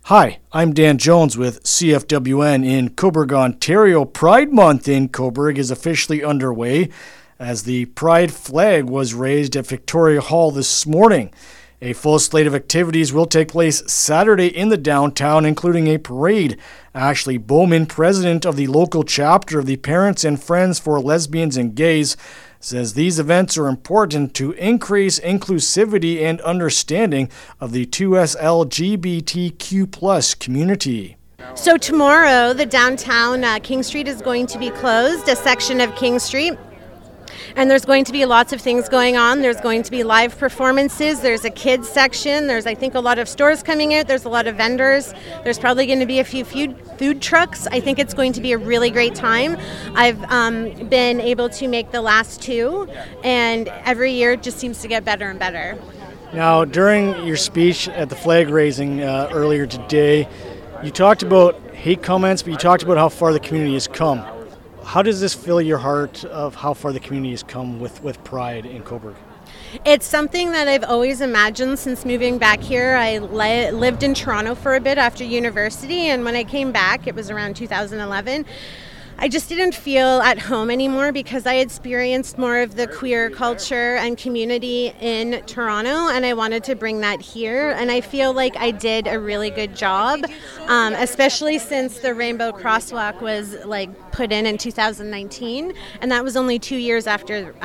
Hi, I'm Dan Jones with CFWN in Cobourg, Ontario. Pride Month in Cobourg is officially underway as the Pride flag was raised at Victoria Hall this morning. A full slate of activities will take place Saturday in the downtown, including a parade. Ashley Bowman, president of the local chapter of the Parents and Friends for Lesbians and Gays, says these events are important to increase inclusivity and understanding of the 2S LGBTQ+ community. So tomorrow, the downtown King Street is going to be closed, a section of King Street. And there's going to be lots of things going on. There's going to be live performances. There's a kids section. There's, I think, a lot of stores coming out. There's a lot of vendors. There's probably going to be a few food trucks. I think it's going to be a really great time. I've been able to make the last two, and every year it just seems to get better and better. Now, during your speech at the flag raising earlier today, you talked about hate comments, but you talked about how far the community has come. How does this fill your heart of how far the community has come with Pride in Cobourg? It's something that I've always imagined since moving back here. I lived in Toronto for a bit after university, and when I came back, it was around 2011. I just didn't feel at home anymore because I had experienced more of the queer culture and community in Toronto, and I wanted to bring that here. And I feel like I did a really good job, especially since the Rainbow Crosswalk was put in 2019, and that was only 3 years after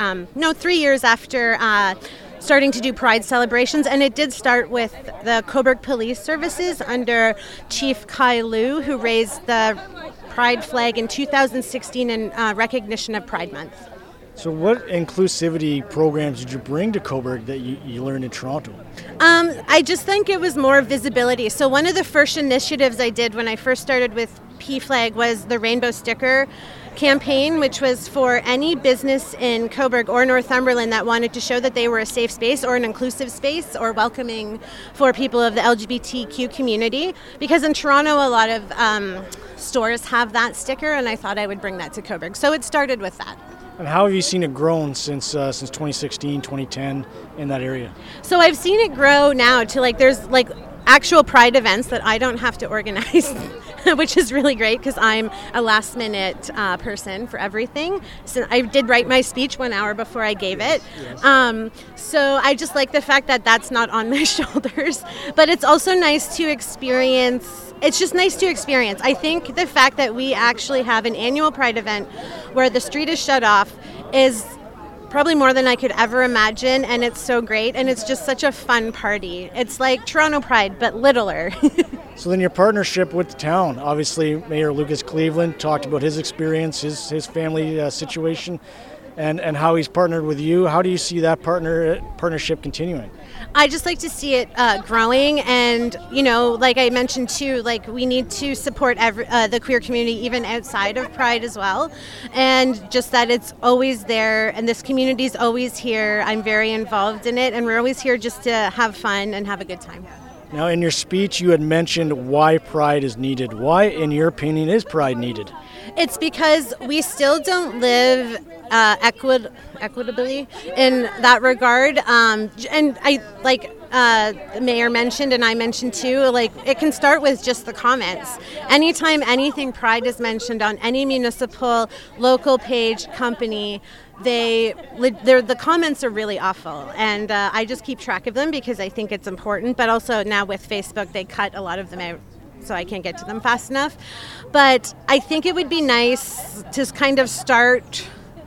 starting to do Pride celebrations. And it did start with the Cobourg Police Services under Chief Kai Liu, who raised the Pride flag in 2016 in recognition of Pride Month. So what inclusivity programs did you bring to Cobourg that you learned in Toronto? I just think it was more visibility. So one of the first initiatives I did when I first started with PFLAG was the Rainbow Sticker campaign, which was for any business in Cobourg or Northumberland that wanted to show that they were a safe space or an inclusive space or welcoming for people of the LGBTQ community. Because in Toronto, a lot of stores have that sticker, and I thought I would bring that to Cobourg. So it started with that. And how have you seen it grown since 2016, 2010 in that area? So I've seen it grow now to there's actual Pride events that I don't have to organize, which is really great because I'm a last minute person for everything. So I did write my speech 1 hour before I gave it. Yes. So I just like the fact that that's not on my shoulders, but it's also nice to experience. It's just nice to experience. I think the fact that we actually have an annual Pride event where the street is shut off is probably more than I could ever imagine, and it's so great, and it's just such a fun party. It's like Toronto Pride, but littler. So then your partnership with the town, obviously Mayor Lucas Cleveland talked about his experience, his family situation, and how he's partnered with you. How do you see that partnership continuing? I just like to see it growing, and like I mentioned too, we need to support the queer community even outside of Pride as well, and just that it's always there, and this community is always here. I'm very involved in it, and we're always here just to have fun and have a good time. Now, in your speech, you had mentioned why Pride is needed. Why, in your opinion, is Pride needed? It's because we still don't live equitably in that regard. And I the mayor mentioned, and I mentioned too, it can start with just the comments. Anytime anything Pride is mentioned on any municipal, local page, company, the comments are really awful, and I just keep track of them because I think it's important. But also now with Facebook, they cut a lot of them out, so I can't get to them fast enough. But I think it would be nice to kind of start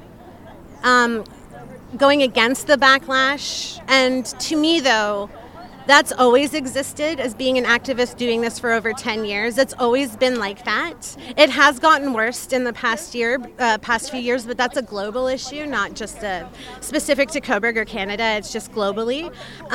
going against the backlash. And to me, though, that's always existed as being an activist doing this for over 10 years. It's always been like that. It has gotten worse in the past few years, but that's a global issue, not just specific to Cobourg or Canada. It's just globally.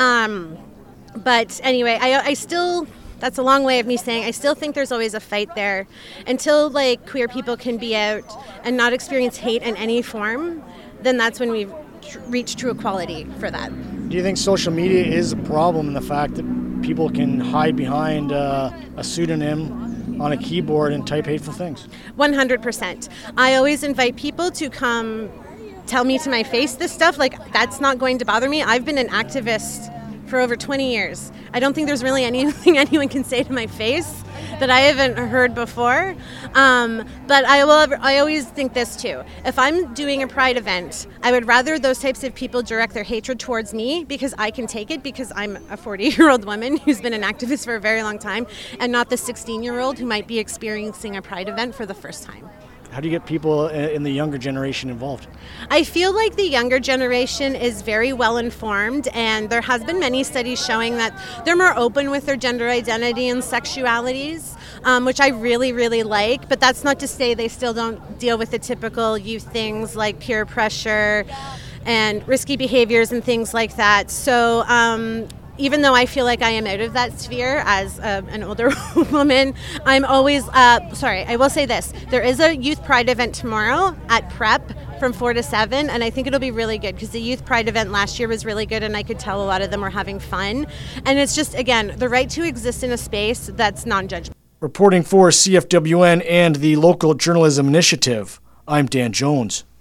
But anyway, I still... That's a long way of me saying I still think there's always a fight there. Until queer people can be out and not experience hate in any form, then that's when we've reached true equality for that. Do you think social media is a problem in the fact that people can hide behind a pseudonym on a keyboard and type hateful things? 100%. I always invite people to come tell me to my face this stuff. That's not going to bother me. I've been an activist for over 20 years. I don't think there's really anything anyone can say to my face that I haven't heard before. But I always think this too. If I'm doing a Pride event, I would rather those types of people direct their hatred towards me because I can take it because I'm a 40-year-old woman who's been an activist for a very long time, and not the 16-year-old who might be experiencing a Pride event for the first time. How do you get people in the younger generation involved? I feel like the younger generation is very well informed, and there has been many studies showing that they're more open with their gender identity and sexualities, which I really, really like. But that's not to say they still don't deal with the typical youth things like peer pressure and risky behaviors and things like that. So even though I feel like I am out of that sphere as an older woman, I'm always, I will say this. There is a Youth Pride event tomorrow at Prep from 4 to 7, and I think it'll be really good because the Youth Pride event last year was really good, and I could tell a lot of them were having fun. And it's just, again, the right to exist in a space that's non-judgmental. Reporting for CFWN and the Local Journalism Initiative, I'm Dan Jones.